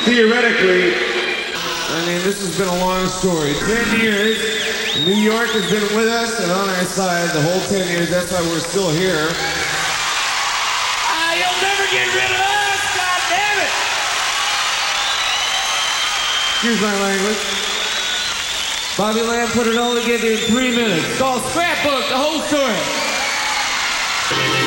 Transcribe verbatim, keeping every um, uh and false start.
theoretically, I mean, this has been a long story. Ten years, New York has been with us and on our side the whole ten years. That's why we're still here. Ah, you'll never get rid of us, God damn it! Excuse my language. Bobby Lamb put it all together in three minutes. It's called Scrapbook, the whole story.